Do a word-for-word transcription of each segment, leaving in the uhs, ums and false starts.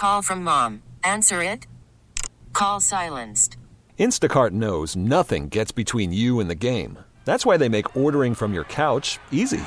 Call from mom. Answer it. Call silenced. Instacart knows nothing gets between you and the game. That's why they make ordering from your couch easy.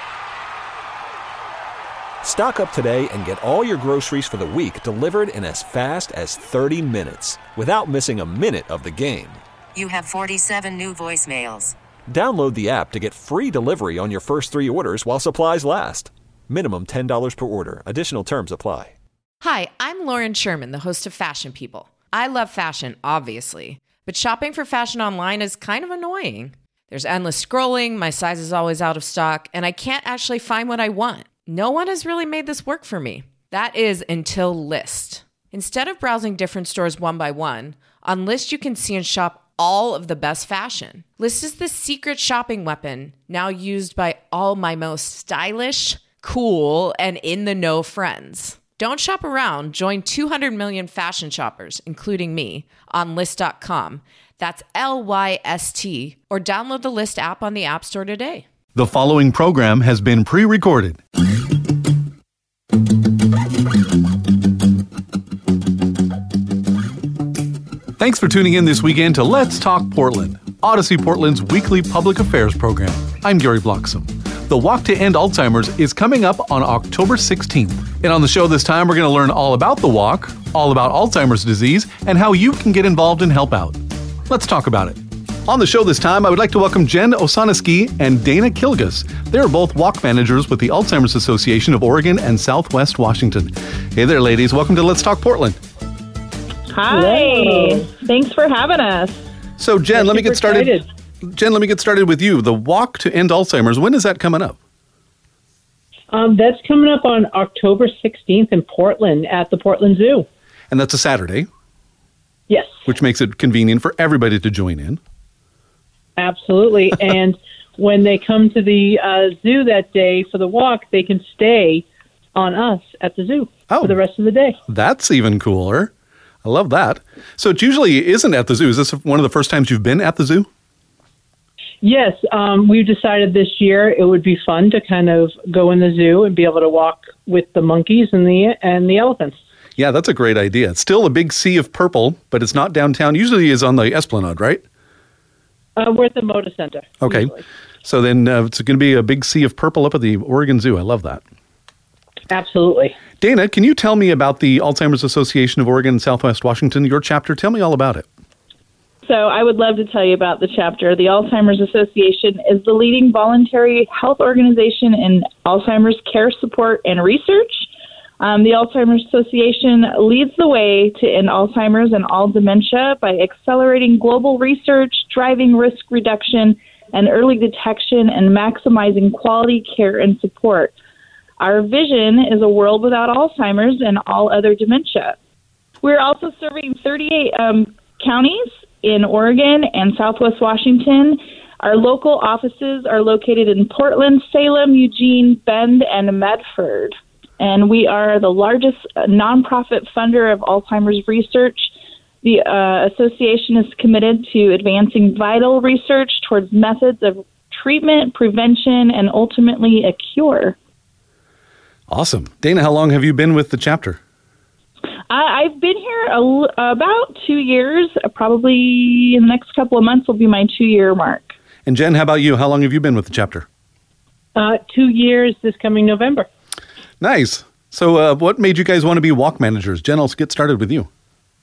Stock up today and get all your groceries for the week delivered in as fast as thirty minutes without missing a minute of the game. You have forty-seven new voicemails. Download the app to get free delivery on your first three orders while supplies last. Minimum ten dollars per order. Additional terms apply. Hi, I'm Lauren Sherman, the host of Fashion People. I love fashion, obviously, but shopping for fashion online is kind of annoying. There's endless scrolling, my size is always out of stock, and I can't actually find what I want. No one has really made this work for me. That is until Lyst. Instead of browsing different stores one by one, on Lyst you can see and shop all of the best fashion. Lyst is the secret shopping weapon now used by all my most stylish, cool, and in-the-know friends. Don't shop around. Join two hundred million fashion shoppers, including me, on Lyst dot com. That's L Y S T, or download the Lyst app on the App Store today. The following program has been pre-recorded. Thanks for tuning in this weekend to Let's Talk Portland, Odyssey Portland's weekly public affairs program. I'm Gary Bloxam. The Walk to End Alzheimer's is coming up on October sixteenth. And on the show this time, we're going to learn all about the walk, all about Alzheimer's disease, and how you can get involved and help out. Let's talk about it. On the show this time, I would like to welcome Jen Osaniski and Dana Kilgus. They're both walk managers with the Alzheimer's Association of Oregon and Southwest Washington. Hey there, ladies. Welcome to Let's Talk Portland. Hi. Hello. Thanks for having us. So, Jen, I'm let me get started. Excited. Jen, let me get started with you. The Walk to End Alzheimer's, when is that coming up? Um, that's coming up on October sixteenth in Portland at the Portland Zoo. And that's a Saturday. Yes. Which makes it convenient for everybody to join in. Absolutely. And when they come to the uh, zoo that day for the walk, they can stay on us at the zoo oh, for the rest of the day. That's even cooler. I love that. So it usually isn't at the zoo. Is this one of the first times you've been at the zoo? Yes. Um, we've decided this year it would be fun to kind of go in the zoo and be able to walk with the monkeys and the and the elephants. Yeah, that's a great idea. It's still a big sea of purple, but it's not downtown. Usually is on the Esplanade, right? Uh, we're at the Moda Center. Okay. Usually. So then uh, it's going to be a big sea of purple up at the Oregon Zoo. I love that. Absolutely. Dana, can you tell me about the Alzheimer's Association of Oregon and Southwest Washington, your chapter? Tell me all about it. So I would love to tell you about the chapter. The Alzheimer's Association is the leading voluntary health organization in Alzheimer's care support and research. Um, the Alzheimer's Association leads the way to end Alzheimer's and all dementia by accelerating global research, driving risk reduction and early detection, and maximizing quality care and support. Our vision is a world without Alzheimer's and all other dementia. We're also serving thirty-eight um, counties in Oregon and Southwest Washington. Our local offices are located in Portland, Salem, Eugene, Bend, and Medford. And we are the largest nonprofit funder of Alzheimer's research. The uh, association is committed to advancing vital research towards methods of treatment, prevention, and ultimately a cure. Awesome. Dana, how long have you been with the chapter? I, I've been here a, about two years. Probably in the next couple of months will be my two-year mark. And Jen, how about you? How long have you been with the chapter? Uh, two years this coming November. Nice. So uh, what made you guys want to be walk managers? Jen, I'll get started with you.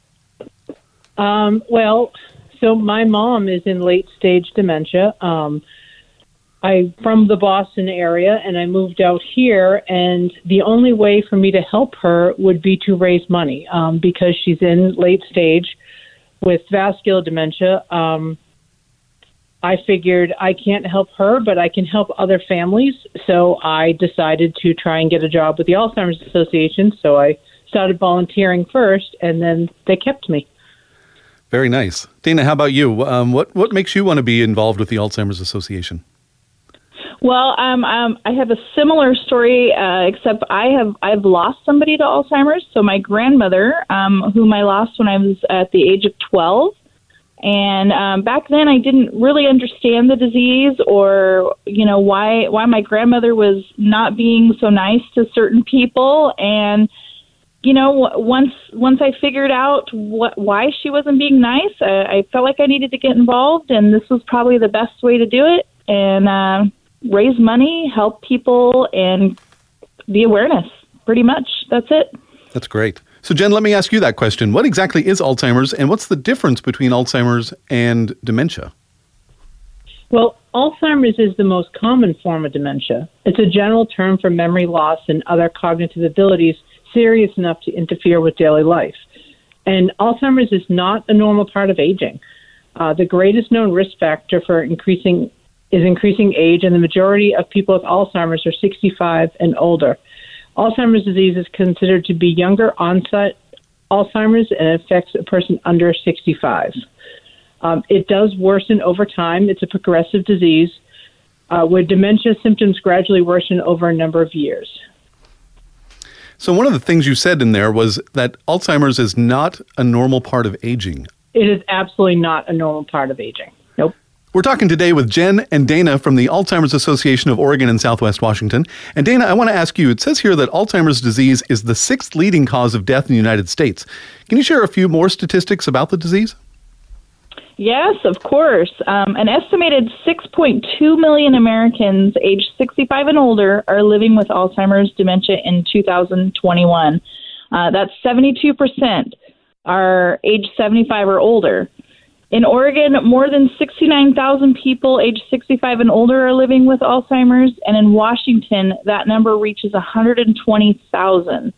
Um, well, so my mom is in late-stage dementia. Um I'm from the Boston area, and I moved out here, and the only way for me to help her would be to raise money um, because she's in late stage with vascular dementia. Um, I figured I can't help her, but I can help other families, so I decided to try and get a job with the Alzheimer's Association, so I started volunteering first, and then they kept me. Very nice. Dana, how about you? Um, what, what makes you want to be involved with the Alzheimer's Association? Well, um, um, I have a similar story, uh, except I have I've lost somebody to Alzheimer's. So my grandmother, um, whom I lost when I was at the age of twelve, and um, back then I didn't really understand the disease, or you know why why my grandmother was not being so nice to certain people, and you know, once once I figured out what why she wasn't being nice, I, I felt like I needed to get involved, and this was probably the best way to do it, and uh, raise money, help people, and the awareness. Pretty much, that's it. That's great. So, Jen, let me ask you that question. What exactly is Alzheimer's, and what's the difference between Alzheimer's and dementia? Well, Alzheimer's is the most common form of dementia. It's a general term for memory loss and other cognitive abilities serious enough to interfere with daily life. And Alzheimer's is not a normal part of aging. Uh, the greatest known risk factor for increasing is increasing age, and the majority of people with Alzheimer's are sixty-five and older. Alzheimer's disease is considered to be younger onset Alzheimer's and affects a person under sixty-five. Um, it does worsen over time. It's a progressive disease uh, where dementia symptoms gradually worsen over a number of years. So one of the things you said in there was that Alzheimer's is not a normal part of aging. It is absolutely not a normal part of aging. Nope. We're talking today with Jen and Dana from the Alzheimer's Association of Oregon and Southwest Washington. And Dana, I want to ask you, it says here that Alzheimer's disease is the sixth leading cause of death in the United States. Can you share a few more statistics about the disease? Yes, of course. Um, an estimated six point two million Americans aged sixty-five and older are living with Alzheimer's dementia in two thousand twenty-one. Uh, that's seventy-two percent are age seventy-five or older. In Oregon, more than sixty-nine thousand people aged sixty-five and older are living with Alzheimer's, and in Washington, that number reaches one hundred twenty thousand.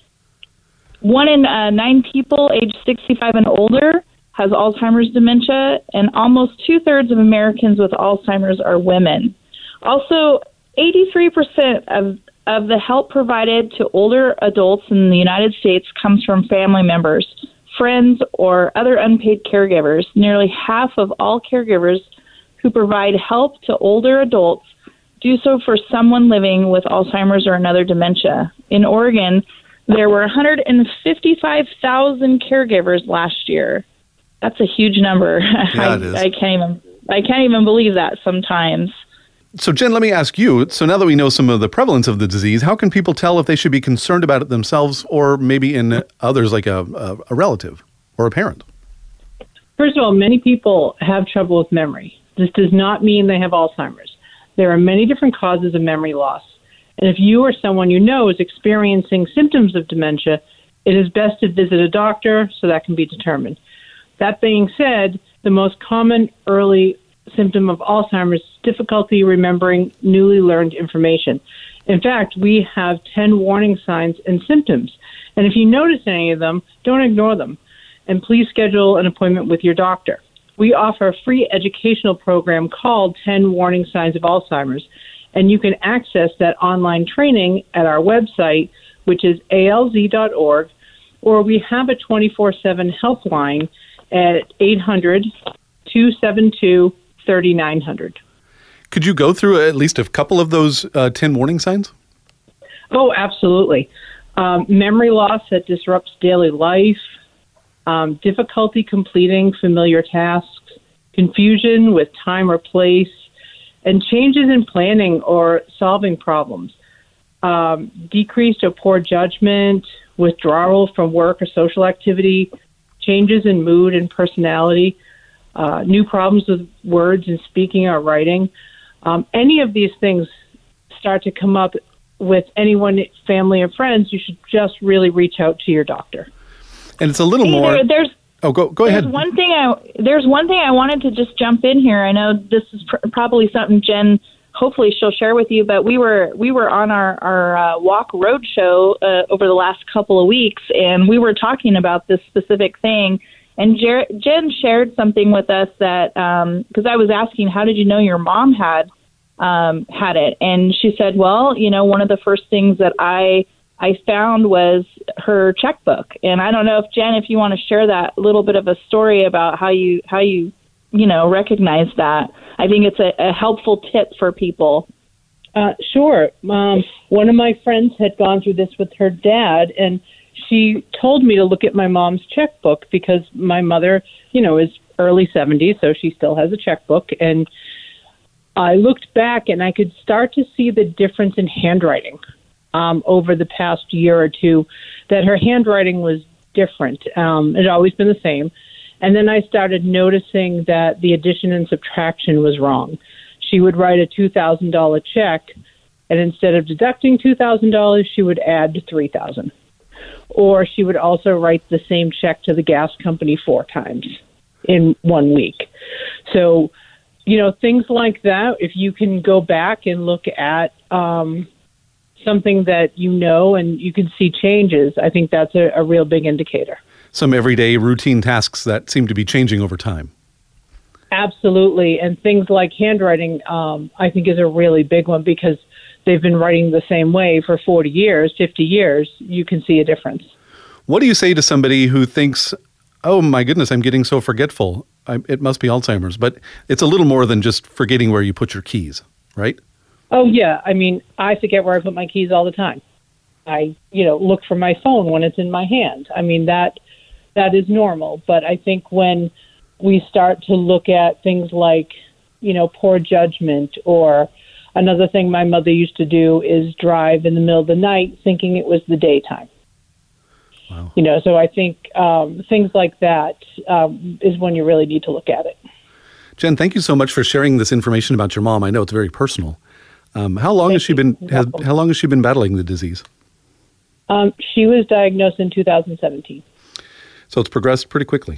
One in uh, nine people aged sixty-five and older has Alzheimer's dementia, and almost two-thirds of Americans with Alzheimer's are women. Also, eighty-three percent of, of the help provided to older adults in the United States comes from family members, friends, or other unpaid caregivers. Nearly half of all caregivers who provide help to older adults do so for someone living with Alzheimer's or another dementia. In Oregon, there were one hundred fifty-five thousand caregivers last year. That's a huge number. Yeah, I, it is. I can't even I can't even believe that sometimes. So, Jen, let me ask you, so now that we know some of the prevalence of the disease, how can people tell if they should be concerned about it themselves or maybe in others like a, a, a relative or a parent? First of all, many people have trouble with memory. This does not mean they have Alzheimer's. There are many different causes of memory loss. And if you or someone you know is experiencing symptoms of dementia, it is best to visit a doctor so that can be determined. That being said, the most common early symptom of Alzheimer's is difficulty remembering newly learned information. In fact, we have ten warning signs and symptoms. And if you notice any of them, don't ignore them. And please schedule an appointment with your doctor. We offer a free educational program called ten Warning Signs of Alzheimer's. And you can access that online training at our website, which is A L Z dot org, or we have a twenty-four seven helpline at eight hundred, two seven two, three nine zero zero. Could you go through at least a couple of those uh, ten warning signs? Oh, absolutely. Um, memory loss that disrupts daily life, um, difficulty completing familiar tasks, confusion with time or place, and changes in planning or solving problems, um, decreased or poor judgment, withdrawal from work or social activity, changes in mood and personality, uh, new problems with words and speaking or writing. Um, any of these things start to come up with anyone, family or friends, you should just really reach out to your doctor. And it's a little Hey, more... there- there's Oh, go go There's ahead. one thing I there's one thing I wanted to just jump in here. I know this is pr- probably something Jen, hopefully she'll share with you. But we were we were on our our uh, walk road show uh, over the last couple of weeks, and we were talking about this specific thing. And Jer- Jen shared something with us that because um, I was asking, how did you know your mom had um, had it? And she said, well, you know, one of the first things that I I found was her checkbook. And I don't know if, Jen, if you want to share that little bit of a story about how you, how you, you know, recognize that. I think it's a, a helpful tip for people. Uh, sure. Um, one of my friends had gone through this with her dad, and she told me to look at my mom's checkbook because my mother, you know, is early seventies, so she still has a checkbook. And I looked back, and I could start to see the difference in handwriting. um, over the past year or two that her handwriting was different. Um, it had always been the same. And then I started noticing that the addition and subtraction was wrong. She would write a two thousand dollars check, and instead of deducting two thousand dollars, she would add three thousand dollars. Or she would also write the same check to the gas company four times in one week. So, you know, things like that, if you can go back and look at um, something that you know and you can see changes, I think that's a, a real big indicator. Some everyday routine tasks that seem to be changing over time. Absolutely. And things like handwriting, um, I think is a really big one because they've been writing the same way for forty years, fifty years. You can see a difference. What do you say to somebody who thinks, oh my goodness, I'm getting so forgetful. I, it must be Alzheimer's. But it's a little more than just forgetting where you put your keys, right? Oh, yeah. I mean, I forget where I put my keys all the time. I, you know, look for my phone when it's in my hand. I mean, that that is normal. But I think when we start to look at things like, you know, poor judgment, or another thing my mother used to do is drive in the middle of the night thinking it was the daytime. Wow. You know, so I think um, things like that um, is when you really need to look at it. Jen, thank you so much for sharing this information about your mom. I know it's very personal. Um, how long Thank has she you. been You're has, welcome. how long has she been battling the disease? Um, she was diagnosed in two thousand seventeen. So it's progressed pretty quickly.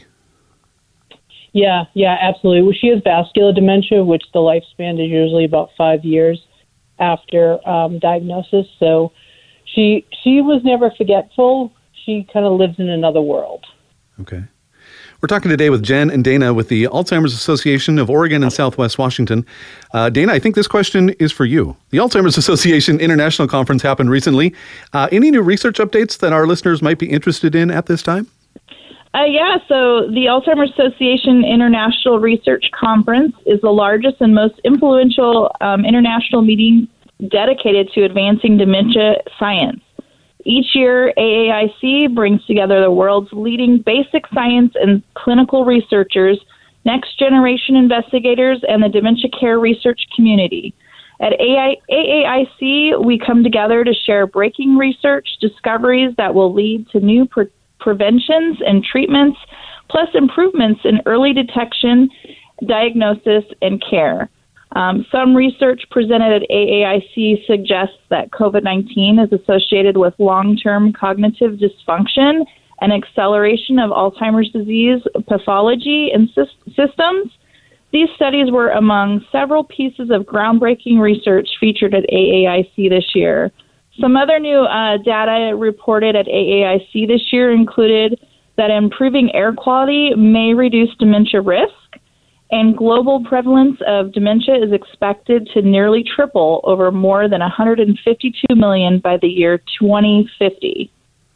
Yeah, yeah, absolutely. Well, she has vascular dementia, which the lifespan is usually about five years after um, diagnosis. So she she was never forgetful. She kind of lives in another world. Okay. We're talking today with Jen and Dana with the Alzheimer's Association of Oregon and Southwest Washington. Uh, Dana, I think this question is for you. The Alzheimer's Association International Conference happened recently. Uh, any new research updates that our listeners might be interested in at this time? Uh, yeah, so the Alzheimer's Association International Research Conference is the largest and most influential um, international meeting dedicated to advancing dementia science. Each year, A A I C brings together the world's leading basic science and clinical researchers, next-generation investigators, and the dementia care research community. At A A I C, we come together to share breaking research discoveries that will lead to new pre- preventions and treatments, plus improvements in early detection, diagnosis, and care. Um, some research presented at A A I C suggests that COVID nineteen is associated with long-term cognitive dysfunction and acceleration of Alzheimer's disease pathology and sy- systems. These studies were among several pieces of groundbreaking research featured at A A I C this year. Some other new uh, data reported at A A I C this year included that improving air quality may reduce dementia risk, and global prevalence of dementia is expected to nearly triple over more than one hundred fifty-two million by the year twenty fifty.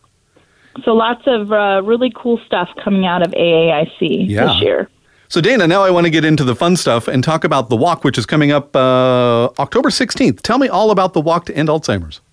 So lots of uh, really cool stuff coming out of A A I C Yeah. this year. So Dana, now I want to get into the fun stuff and talk about the walk, which is coming up uh, October sixteenth. Tell me all about the Walk to End Alzheimer's.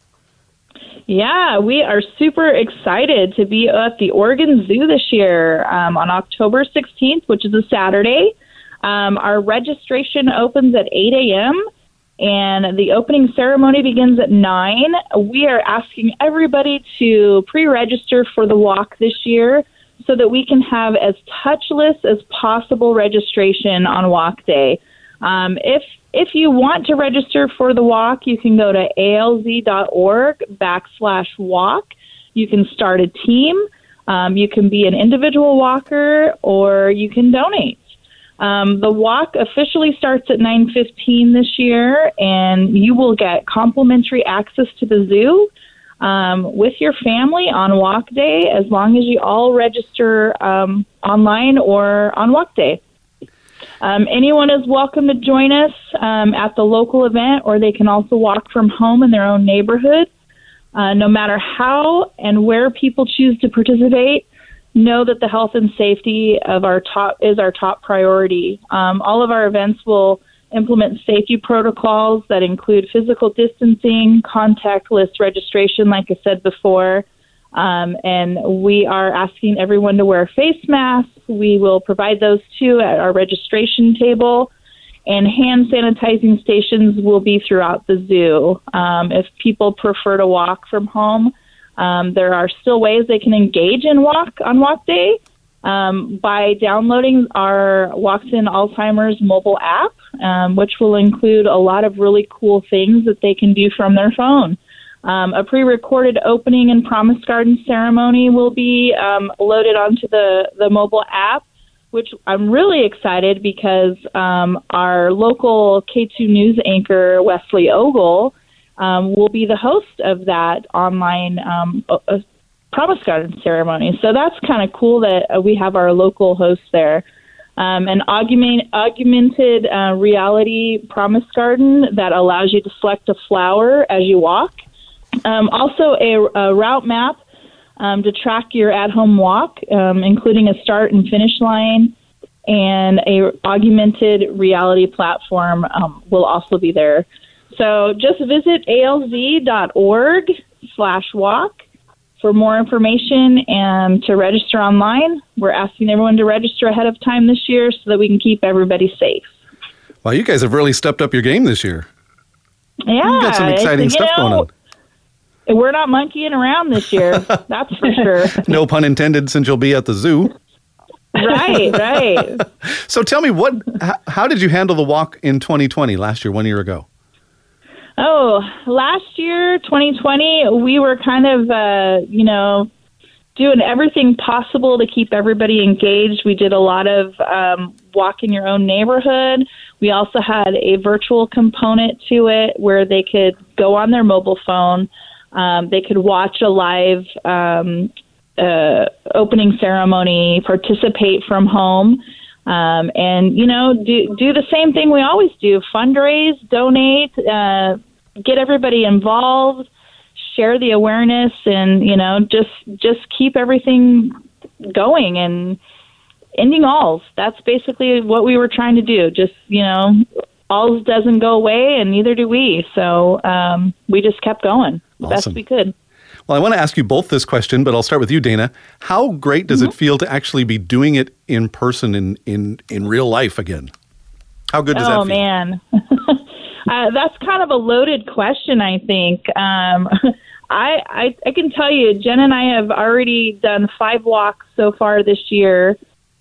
Yeah, we are super excited to be at the Oregon Zoo this year um, on October sixteenth, which is a Saturday. Um, our registration opens at eight a.m., and the opening ceremony begins at nine. We are asking everybody to pre-register for the walk this year so that we can have as touchless as possible registration on walk day. Um, if if you want to register for the walk, you can go to alz.org backslash walk. You can start a team. Um, you can be an individual walker, or you can donate. Um, the walk officially starts at nine fifteen this year, and you will get complimentary access to the zoo um, with your family on walk day, as long as you all register um, online or on walk day. Um, anyone is welcome to join us um, at the local event, or they can also walk from home in their own neighborhood. Uh, no matter how and where people choose to participate, know that the health and safety of our top is our top priority. Um, all of our events will implement safety protocols that include physical distancing, contactless registration, like I said before, um, and we are asking everyone to wear face masks. We will provide those too at our registration table, And hand sanitizing stations will be throughout the zoo. Um, if people prefer to walk from home, um, there are still ways they can engage in walk on walk day um, by downloading our Walks in Alzheimer's mobile app, um, which will include a lot of really cool things that they can do from their phone. Um, a pre-recorded opening and promise garden ceremony will be um, loaded onto the, the mobile app, which I'm really excited because um, our local K two News anchor, Wesley Ogle, um, will be the host of that online um, uh, Promise Garden ceremony. So that's kind of cool that uh, we have our local host there. Um, an augment, augmented uh, reality Promise Garden that allows you to select a flower as you walk. Um, also a, a route map Um, to track your at-home walk, um, including a start and finish line, and a augmented reality platform um, will also be there. So just visit alz.org slash walk for more information and to register online. We're asking everyone to register ahead of time this year so that we can keep everybody safe. Well, you guys have really stepped up your game this year. Yeah. You've got some exciting stuff know, going on. We're not monkeying around this year, that's for sure. No pun intended, since you'll be at the zoo. Right, right. So tell me, what? How, how did you handle the walk in twenty twenty, last year, one year ago? Oh, last year, twenty twenty, we were kind of, uh, you know, doing everything possible to keep everybody engaged. We did a lot of um, walk in your own neighborhood. We also had a virtual component to it where they could go on their mobile phone. Um, they could watch a live um, uh, opening ceremony, participate from home, um, and, you know, do, do the same thing we always do, fundraise, donate, uh, get everybody involved, share the awareness, and, you know, just just keep everything going and ending alls. That's basically what we were trying to do. Just, you know, alls doesn't go away, and neither do we. So um, we just kept going the Awesome. best we could. Well, I want to ask you both this question, but I'll start with you, Dana. How great does mm-hmm. it feel to actually be doing it in person, in, in, in real life again? How good does oh, that feel? Oh, man. uh, that's kind of a loaded question, I think. Um, I, I I can tell you, Jen and I have already done five walks so far this year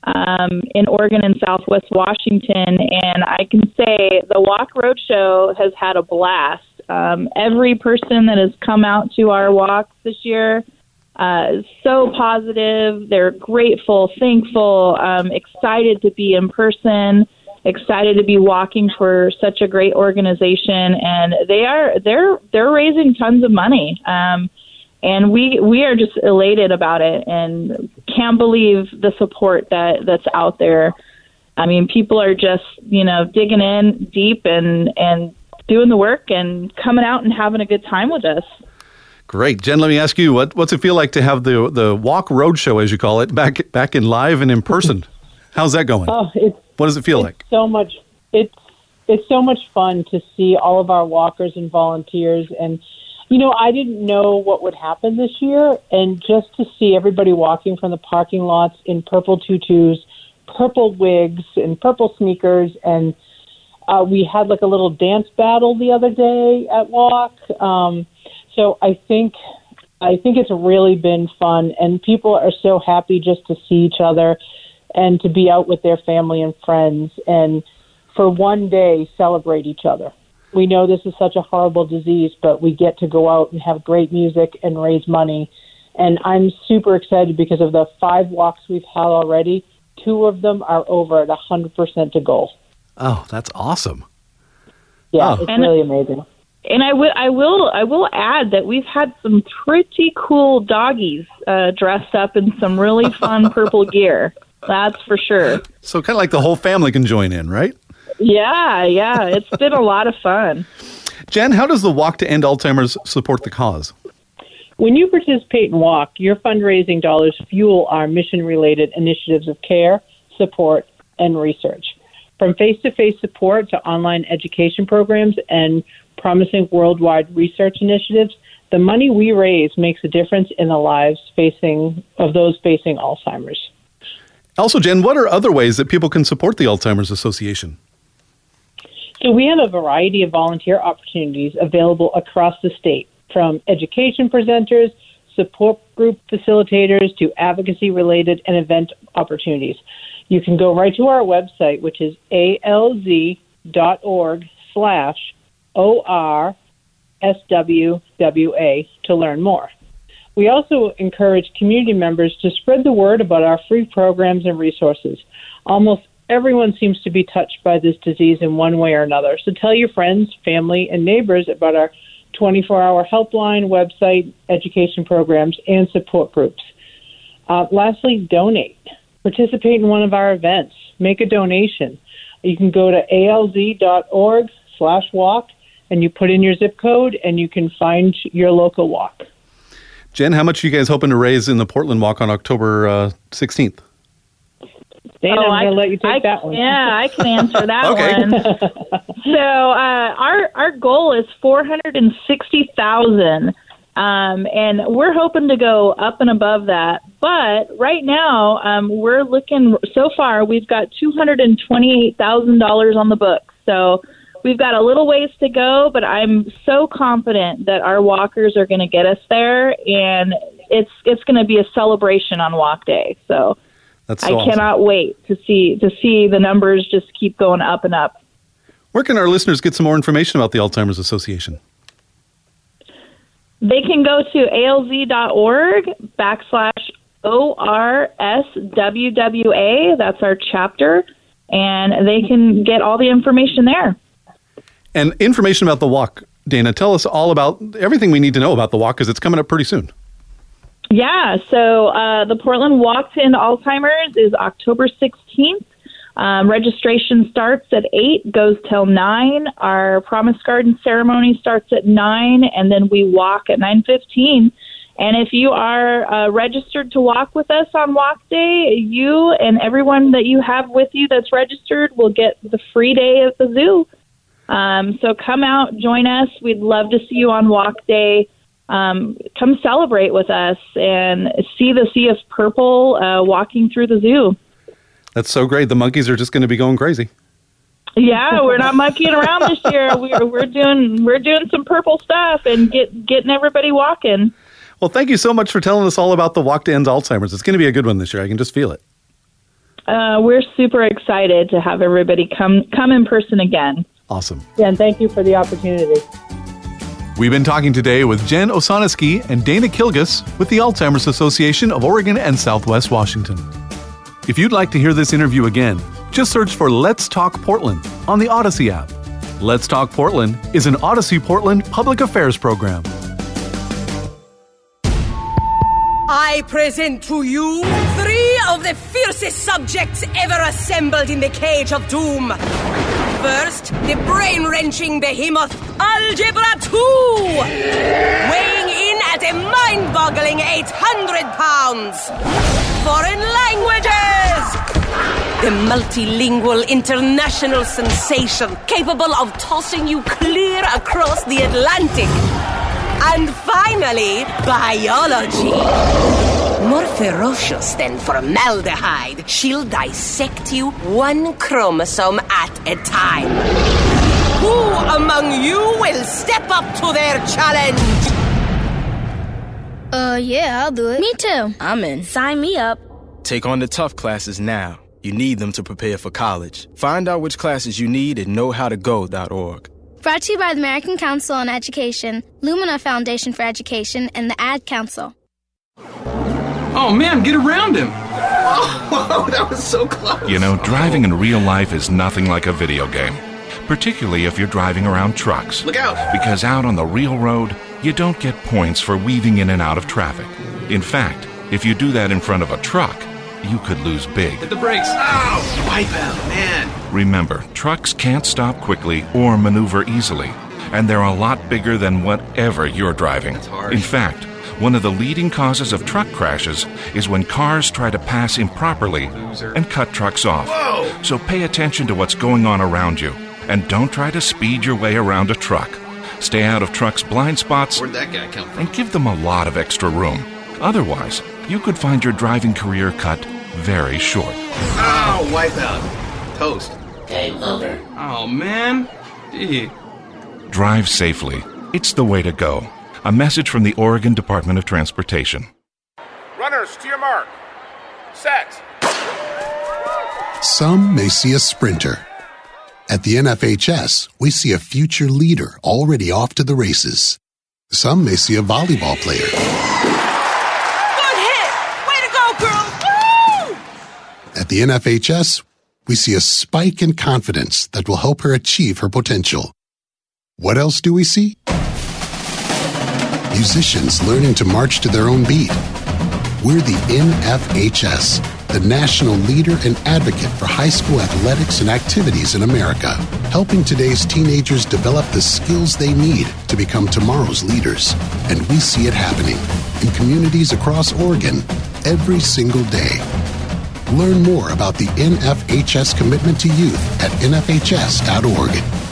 um, in Oregon and Southwest Washington, and I can say the Walk Roadshow has had a blast. Um, every person that has come out to our walks this year uh, is so positive. They're grateful, thankful, um, excited to be in person, excited to be walking for such a great organization, and they are they're they're raising tons of money. Um, and we we are just elated about it and can't believe the support that, that's out there. I mean, people are just, you know, digging in deep and and doing the work and coming out and having a good time with us. Great. Jen, let me ask you, what what's it feel like to have the the Walk Roadshow, as you call it, back back in live and in person? How's that going? Oh, it's, what does it feel it's like? So much. It's it's so much fun to see all of our walkers and volunteers. And, you know, I didn't know what would happen this year. And just to see everybody walking from the parking lots in purple tutus, purple wigs, and purple sneakers, and Uh, we had like a little dance battle the other day at Walk. Um, so I think I think it's really been fun, and people are so happy just to see each other and to be out with their family and friends and for one day celebrate each other. We know this is such a horrible disease, but we get to go out and have great music and raise money. And I'm super excited because of the five walks we've had already. Two of them are over at one hundred percent to goal. Oh, that's awesome. Yeah, oh. it's and, really amazing. And I will, I will, I will add that we've had some pretty cool doggies uh, dressed up in some really fun purple gear. That's for sure. So kind of like the whole family can join in, right? Yeah, yeah. It's been a lot of fun. Jen, how does the Walk to End Alzheimer's support the cause? When you participate in Walk, your fundraising dollars fuel our mission-related initiatives of care, support, and research. From face-to-face support to online education programs and promising worldwide research initiatives, the money we raise makes a difference in the lives facing of those facing Alzheimer's. Also, Jen, what are other ways that people can support the Alzheimer's Association? So we have a variety of volunteer opportunities available across the state, from education presenters, support group facilitators, to advocacy-related and event opportunities. You can go right to our website, which is alz.org slash O-R S-W-W-A to learn more. We also encourage community members to spread the word about our free programs and resources. Almost everyone seems to be touched by this disease in one way or another. So tell your friends, family, and neighbors about our twenty-four hour helpline, website, education programs, and support groups. Uh, lastly, donate. Participate in one of our events. Make a donation. You can go to alz.org slash walk, and you put in your zip code, and you can find your local walk. Jen, how much are you guys hoping to raise in the Portland Walk on October uh, sixteenth? Dana, oh, I'm going to let you take I, that one. Yeah, I can answer that Okay. one. So uh, our our goal is four hundred sixty thousand, um, and we're hoping to go up and above that. But right now, um, we're looking. So far, we've got two hundred twenty-eight thousand dollars on the books. So we've got a little ways to go, but I'm so confident that our walkers are going to get us there, and it's it's going to be a celebration on Walk Day. So. That's so I awesome. cannot wait to see to see the numbers just keep going up and up. Where can our listeners get some more information about the Alzheimer's Association? They can go to alz.org backslash O-R-S-W-W-A. That's our chapter, and they can get all the information there. And information about the walk, Dana, tell us all about everything we need to know about the walk, because it's coming up pretty soon. Yeah, so uh, the Portland Walk to End Alzheimer's is October sixteenth. Um, registration starts at eight, goes till nine. Our Promise Garden ceremony starts at nine, and then we walk at nine fifteen. And if you are uh, registered to walk with us on Walk Day, you and everyone that you have with you that's registered will get the free day at the zoo. Um, so come out, join us. We'd love to see you on Walk Day. Um, come celebrate with us and see the sea of purple uh, walking through the zoo. That's so great. The monkeys are just going to be going crazy. Yeah, we're not monkeying around this year. We're we're doing we're doing some purple stuff and get getting everybody walking. Well, thank you so much for telling us all about the Walk to End Alzheimer's. It's going to be a good one this year. I can just feel it. Uh, we're super excited to have everybody come come in person again. Awesome. Yeah, and thank you for the opportunity. We've been talking today with Jen Osoniski and Dana Kilgus with the Alzheimer's Association of Oregon and Southwest Washington. If you'd like to hear this interview again, just search for Let's Talk Portland on the Odyssey app. Let's Talk Portland is an Odyssey Portland public affairs program. I present to you three of the fiercest subjects ever assembled in the cage of doom. First, the brain-wrenching behemoth, Algebra two, weighing in at a mind-boggling eight hundred pounds. Foreign languages! The multilingual international sensation capable of tossing you clear across the Atlantic. And finally, biology. More ferocious than formaldehyde, she'll dissect you one chromosome at a time. Who among you will step up to their challenge? Uh, yeah, I'll do it. Me too. I'm in. Sign me up. Take on the tough classes now. You need them to prepare for college. Find out which classes you need at know how to go dot org. Brought to you by the American Council on Education, Lumina Foundation for Education, and the Ad Council. Oh, man, get around him. Oh, that was so close. You know, driving in real life is nothing like a video game, particularly if you're driving around trucks. Look out. Because out on the real road, you don't get points for weaving in and out of traffic. In fact, if you do that in front of a truck, you could lose big. Hit the brakes. Ow! Wipe out, man. Remember, trucks can't stop quickly or maneuver easily, and they're a lot bigger than whatever you're driving. That's harsh. In fact, one of the leading causes of truck crashes is when cars try to pass improperly and cut trucks off. Whoa! So pay attention to what's going on around you, and don't try to speed your way around a truck. Stay out of trucks' blind spots. Where'd that guy come from? And give them a lot of extra room. Otherwise, you could find your driving career cut very short. Ow! Wipe out. Toast. Game over. Oh, man. Ew. Drive safely. It's the way to go. A message from the Oregon Department of Transportation. Runners, to your mark. Set. Some may see a sprinter. At the N F H S, we see a future leader already off to the races. Some may see a volleyball player. Good hit! Way to go, girl! Woo! At the N F H S, we see a spike in confidence that will help her achieve her potential. What else do we see? Musicians learning to march to their own beat. We're the N F H S, the national leader and advocate for high school athletics and activities in America, helping today's teenagers develop the skills they need to become tomorrow's leaders. And we see it happening in communities across Oregon every single day. Learn more about the N F H S commitment to youth at N F H S dot org.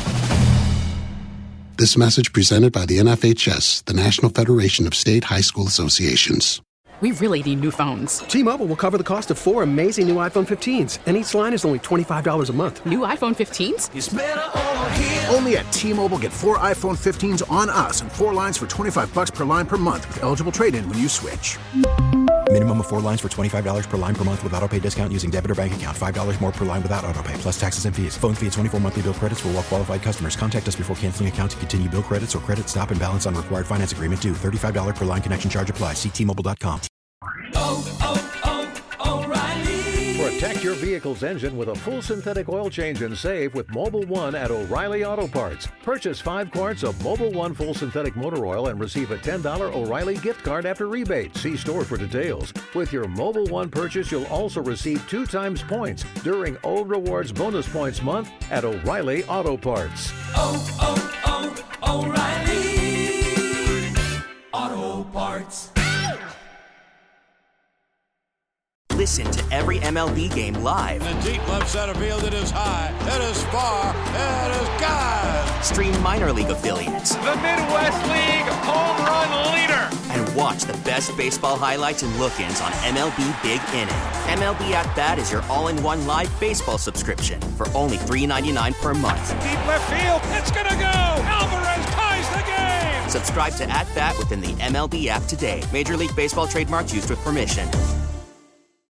This message presented by the N F H S, the National Federation of State High School Associations. We really need new phones. T-Mobile will cover the cost of four amazing new iPhone fifteens, and each line is only twenty-five dollars a month. New iPhone fifteens? It's better over here. Only at T-Mobile, get four iPhone fifteens on us and four lines for twenty-five bucks per line per month with eligible trade-in when you switch. Minimum of four lines for twenty-five dollars per line per month with autopay discount using debit or bank account. five dollars more per line without autopay, plus taxes and fees. Phone fee at twenty-four monthly bill credits for well-qualified customers. Contact us before canceling account to continue bill credits or credit stop and balance on required finance agreement due. thirty-five dollars per line connection charge applies. See T Mobile dot com. Oh, oh, oh, O'Reilly. Protect your vehicle's engine with a full synthetic oil change and save with Mobil one at O'Reilly Auto Parts. Purchase five quarts of Mobil one full synthetic motor oil and receive a ten dollars O'Reilly gift card after rebate. See store for details. With your Mobil one purchase, you'll also receive two times points during O Rewards Bonus Points Month at O'Reilly Auto Parts. Oh, oh, oh, O'Reilly Auto Parts. Listen to every M L B game live. In the deep left center field, it is high, it is far, it is gone. Stream minor league affiliates. The Midwest League home run leader. And watch the best baseball highlights and look-ins on M L B Big Inning. M L B At Bat is your all-in-one live baseball subscription for only three dollars and ninety-nine cents per month. Deep left field, it's gonna go. Alvarez ties the game. Subscribe to At Bat within the M L B app today. Major League Baseball trademarks used with permission.